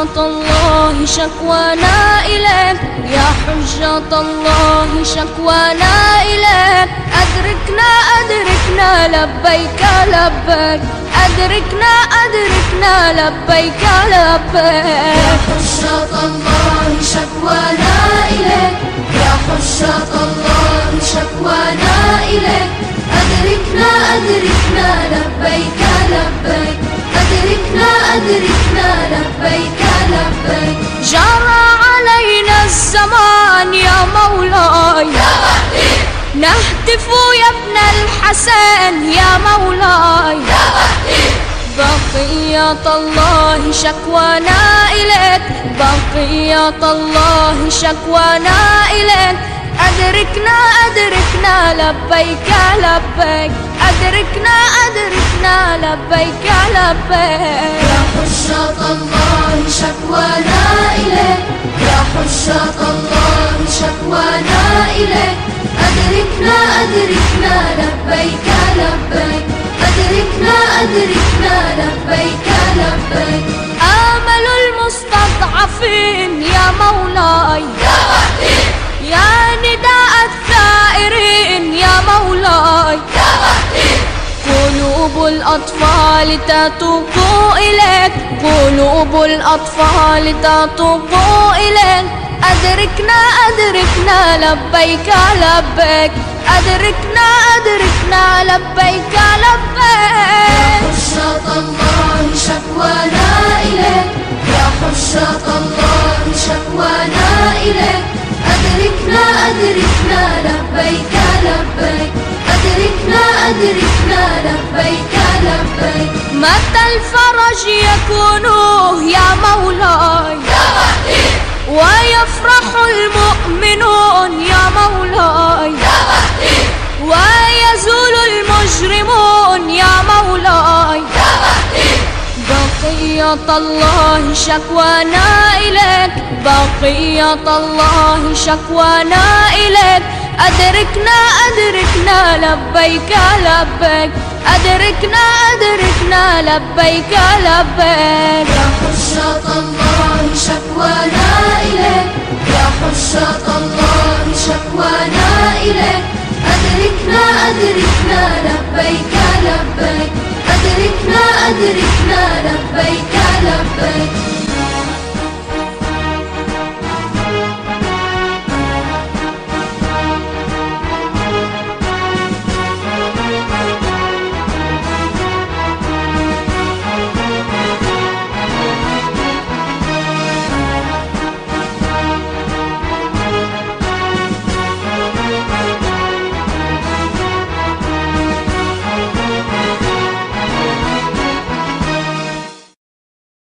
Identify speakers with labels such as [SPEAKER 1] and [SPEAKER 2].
[SPEAKER 1] حجة الله شكوانا إليك، يا حجة الله شكوانا إليك. أدركنا أدركنا لبيك لبيك، أدركنا أدركنا لبيك لبيك.
[SPEAKER 2] يا حجة الله شكوانا إليك، يا حجة الله شكوانا إليك. أدركنا أدركنا لبيك لبيك، أدركنا أدركنا لبيك لبيك.
[SPEAKER 1] جرى علينا الزمان يا مولاي،
[SPEAKER 2] يا مهدي
[SPEAKER 1] نهتف يا ابن الحسن يا مولاي،
[SPEAKER 2] يا مهدي.
[SPEAKER 1] بقية الله شكوانا إليك، بقية الله شكوانا إليك. أدركنا أدركنا لبيك لبيك، أدركنا أدركنا لبيك لبيك.
[SPEAKER 2] يا حجة الله شكوانا إليك، يا حجة الله شكوانا إليك. أدركنا أدركنا لبيك لبيك، أدركنا أدركنا لبيك لبيك.
[SPEAKER 1] آمل المستضعفين يا مولاي،
[SPEAKER 2] يا مهدي
[SPEAKER 1] يا نداء الثائرين يا مولاي،
[SPEAKER 2] يا مهدي.
[SPEAKER 1] قلوب الأطفال تتوق إليك، قلوب الأطفال تتوق إليك. أدركنا أدركنا لبيك لبيك، أدركنا أدركنا لبيك لبيك.
[SPEAKER 2] يا حجة الله شكوانا إليك، يا حجة الله شكوانا إليك. أدركنا أدركنا لبيك لبيك، أدركنا أدركنا لبيك لبيك.
[SPEAKER 1] متى الفرج يكون يا مولاي،
[SPEAKER 2] يا مهدي
[SPEAKER 1] ويفرح المؤمنون يا مولاي،
[SPEAKER 2] يا مهدي
[SPEAKER 1] ويزول المجرمون يا مولاي.
[SPEAKER 2] يا مهدي.
[SPEAKER 1] بقية الله شكوانا إليك، بقية الله شكوانا إليك. أدركنا أدركنا لبيك لبيك، أدركنا أدركنا لبيك لبيك.
[SPEAKER 2] يا حجة الله شكوانا إليك، يا حجة الله شكوانا إليك. أدركنا أدركنا لبيك لبيك، أدركنا أدركنا لبيك لبيك.